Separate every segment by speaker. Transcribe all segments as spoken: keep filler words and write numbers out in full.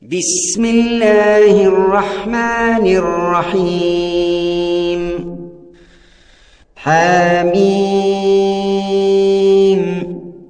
Speaker 1: بسم الله الرحمن الرحيم. حميم.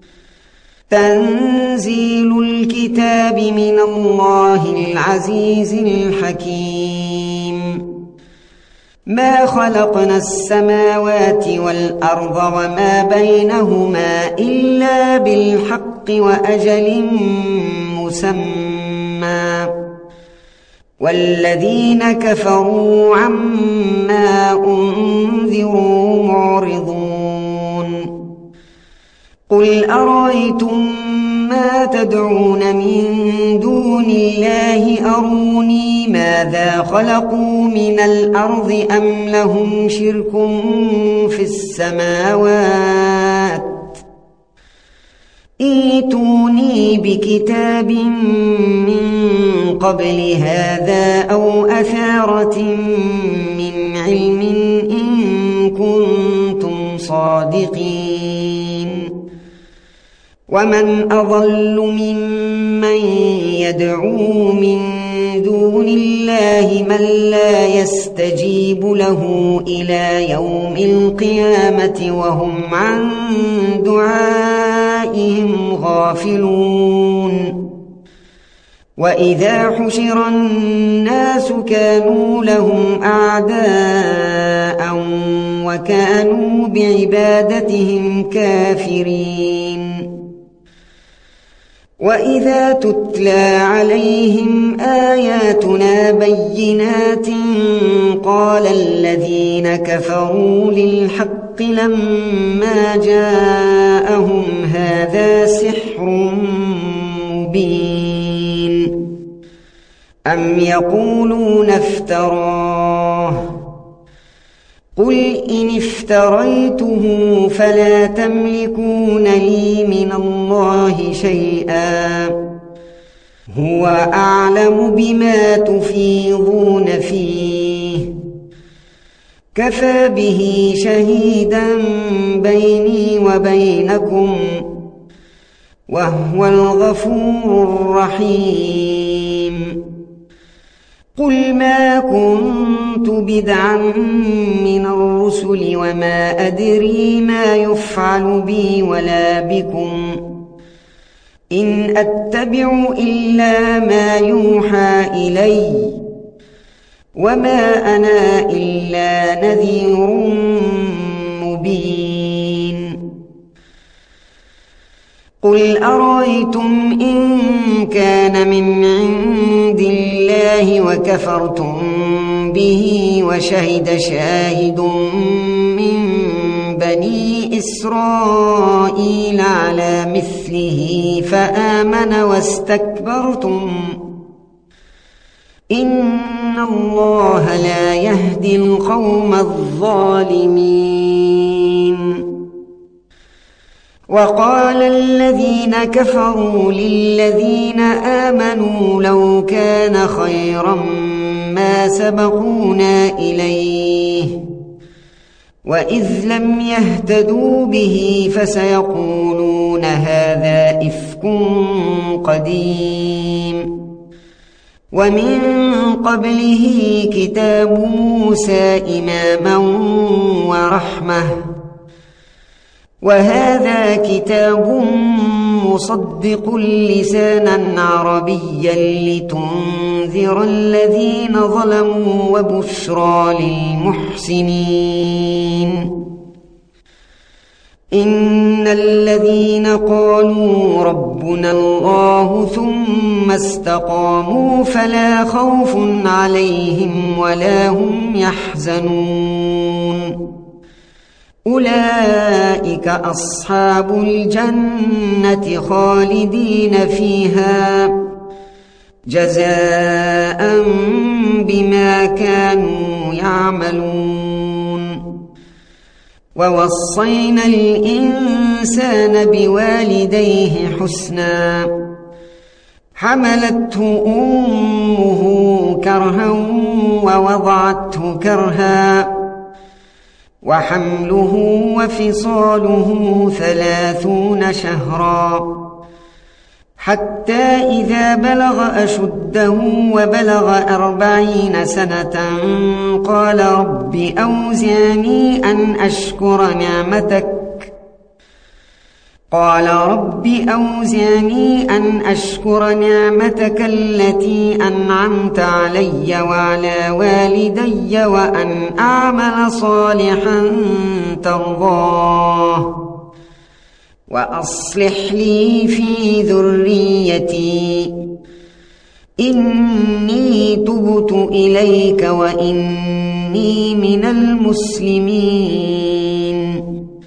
Speaker 1: تنزيل الكتاب من الله العزيز الحكيم. ما خلقنا السماوات والأرض وما بينهما إلا بالحق وأجل مسمى، والذين كفروا عما أنذروا معرضون. قل أرأيتم ما تدعون من دون الله أروني ماذا خلقوا من الأرض أم لهم شرك في السماوات؟ ائتوني بكتاب من قبل هذا أو أثارة من علم إن كنتم صادقين. ومن أضل ممن يدعو من دون الله من لا يستجيب له إلى يوم القيامة وهم عن دعائهم غافلون. وإذا حشر الناس كانوا لهم أعداء وكانوا بعبادتهم كافرين. وإذا تتلى عليهم آياتنا بينات قال الذين كفروا للحق لما جاءهم هذا سحر مبين. أم يقولون افتراه؟ قل إن افتريته فلا تملكون لي من الله شيئا، هو أعلم بما تفيضون فيه، كفى به شهيدا بيني وبينكم، وهو الغفور الرحيم. قل ما كنت بدعا من الرسل وما أدري ما يفعل بي ولا بكم، إن أتبع إلا ما يوحى إلي، وما أنا إلا نذير مبين. قل أرأيتم إن كان من عند الله وكفرتم به وشهد شاهد من بني إسرائيل على مثله فآمن واستكبرتم، إن الله لا يهدي القوم الظالمين. وقال الذين كفروا للذين آمنوا لو كان خيرا ما سبقونا إليه، وإذ لم يهتدوا به فسيقولون هذا إفك قديم. ومن قبله كتاب موسى إماما ورحمة، وهذا كتاب مصدق لسانا عربيا لتنذر الذين ظلموا وبشرى للمحسنين. إن الذين قالوا ربنا الله ثم استقاموا فلا خوف عليهم ولا هم يحزنون، أولئك أصحاب الجنة خالدين فيها جزاء بما كانوا يعملون. ووصينا الإنسان بوالديه حسنا، حملته أمه كرها ووضعته كرها، وحمله وفصاله ثلاثون شهرا، حتى إذا بلغ أشده أشده وبلغ أربعين سنة قال رب أوزعني أن أشكر نعمتك قال رب أوزعني أن أشكر نعمتك التي أنعمت علي وعلى والدي وأن أعمل صالحا ترضاه وأصلح لي في ذريتي إني تبت إليك وإني من المسلمين.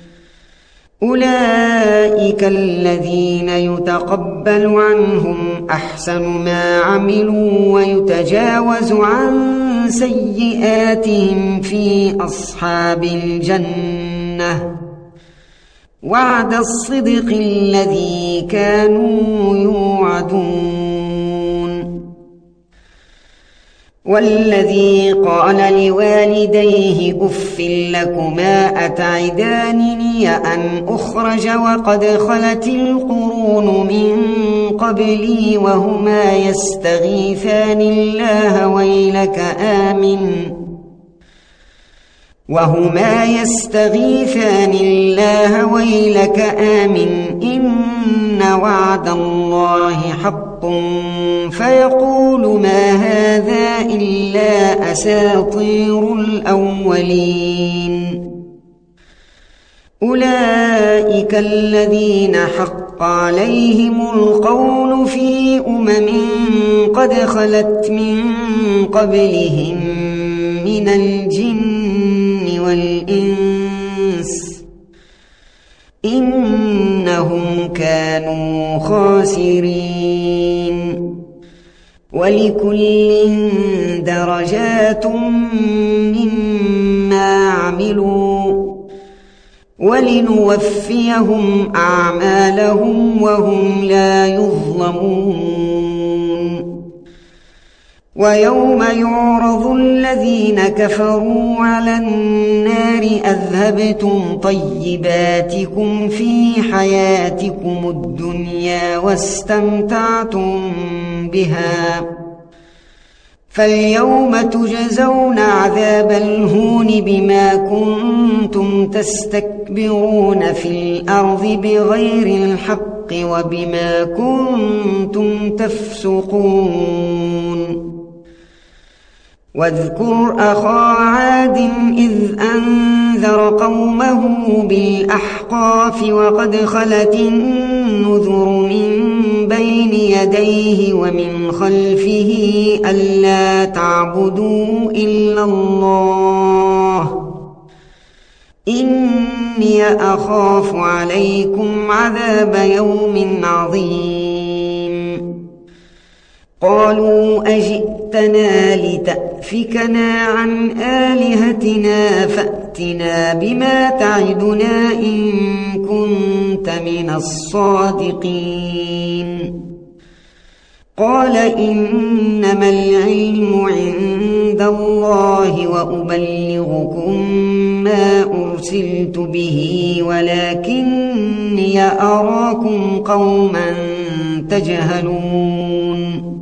Speaker 1: أولئك الذين يتقبل عنهم أحسن ما عملوا ويتجاوز عن سيئاتهم في أصحاب الجنة وعد الصدق الذي كانوا يوعدون. والذي قال لوالديه أف لكما أتعدانني أن أخرج وقد خلت القرون من قبلي وهما يستغيثان الله ويلك آمن وهما يستغيثان الله ويلك آمن إن وعد الله حق فيقول ما هذا إلا أساطير الأولين. أولئك الذين حق عليهم القول في أمم قد خلت من قبلهم من الجن والإنس إنهم كانوا خاسرين. ولكل درجات مما عملوا ولنوفيهم أعمالهم وهم لا يظلمون. ويوم يعرض الذين كفروا على النار أذهبتم طيباتكم في حياتكم الدنيا واستمتعتم بها فاليوم تجزون عذاب الهون بما كنتم تستكبرون في الأرض بغير الحق وبما كنتم تفسقون. واذكر أخا عاد إذ أنذر قومه بالأحقاف وقد خلت النذر من بين يديه ومن خلفه ألا تعبدوا إلا الله إني أخاف عليكم عذاب يوم عظيم. قالوا أجئتنا لتأفكنا عن آلهتنا فأتنا بما تعدنا إن كنت من الصادقين. قال إنما العلم عند الله وأبلغكم ما أرسلت به ولكني أراكم قوما تجهلون.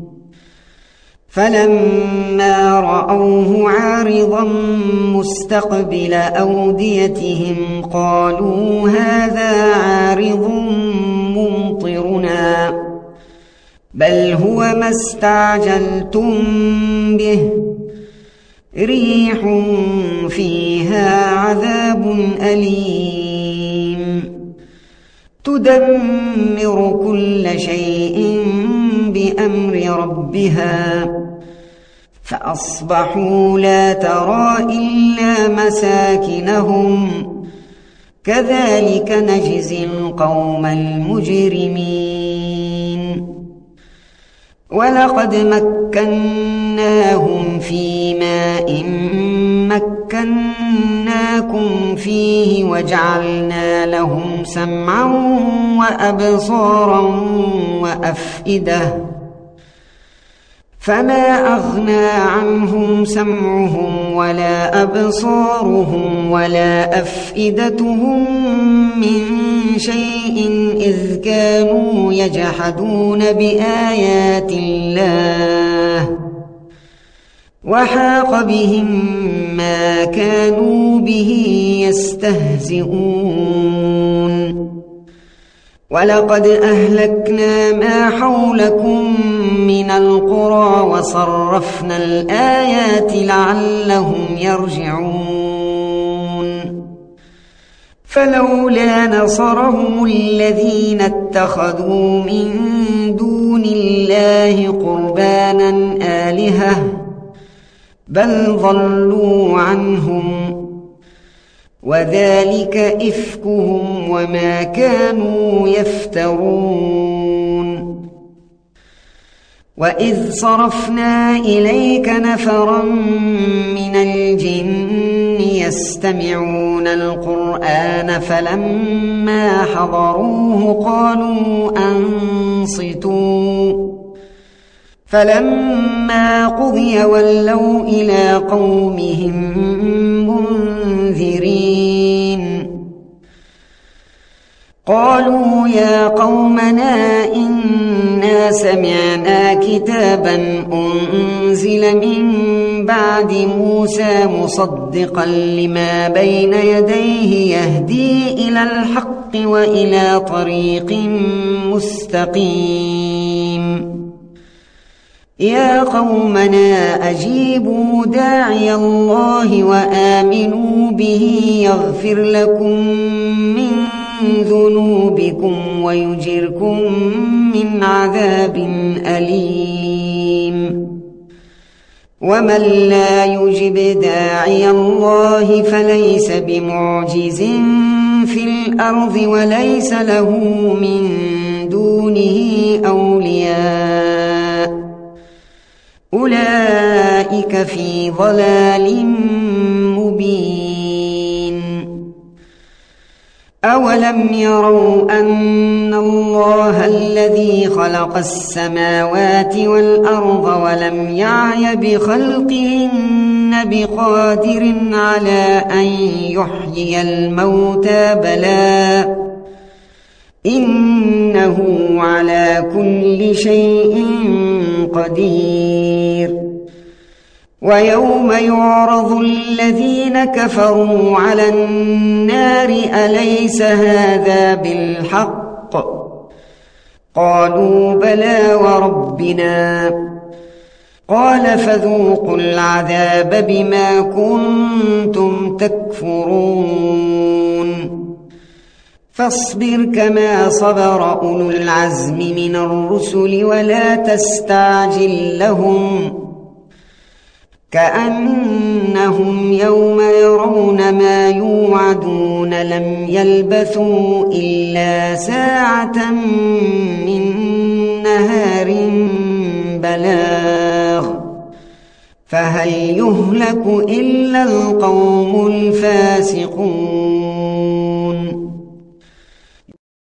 Speaker 1: فلما رأوه عارضا مستقبل أوديتهم قالوا هذا عارض ممطرنا بل هو ما استعجلتم به ريح فيها عذاب أليم تدمر كل شيء بأمر ربها فأصبحوا لا ترى إلا مساكنهم كذلك نجزي القوم المجرمين. ولقد مكناهم في ماء مكناكم فيه وجعلنا لهم سمعا وأبصارا وأفئدة فما أغنى عنهم سمعهم ولا أبصارهم ولا أفئدتهم من شيء إذ كانوا يجحدون بآيات الله وحاق بهم ما كانوا به يستهزئون ولقد أهلكنا ما حولكم من القرى وصرفنا الآيات لعلهم يرجعون فلولا نصرهم الذين اتخذوا من دون الله قربانا آلهة بل ضلوا عنهم وذلك إفكهم وما كانوا يفترون وإذ صرفنا إليك نفرا من الجن يستمعون القرآن فلما حضروه قالوا أنصتوا فلما قضي ولوا إلى قومهم منذرين قالوا يا قومنا إنا سمعنا كتابا أنزل من بعد موسى مصدقا لما بين يديه يهدي إلى الحق وإلى طريق مستقيم يا قومنا أجيبوا داعي الله وآمنوا به يغفر لكم من ذنوبكم ويجركم من عذاب أليم ومن لا يجب داعي الله فليس بمعجز في الأرض وليس له من دونه أولياء أولئك في ضلال مبين أولم يروا أن الله الذي خلق السماوات والأرض ولم يعي بخلقهن بقادر على أن يحيي الموتى بلى إنه على كل شيء قدير ويوم يعرض الذين كفروا على النار أليس هذا بالحق قالوا بلى وربنا قال فذوقوا العذاب بما كنتم تكفرون فاصبر كما صبر أولو العزم من الرسل ولا تستعجل لهم كأنهم يوم يرون ما يوعدون لم يلبثوا إلا ساعة من نهار بلاغ فهل يهلك إلا القوم الفاسقون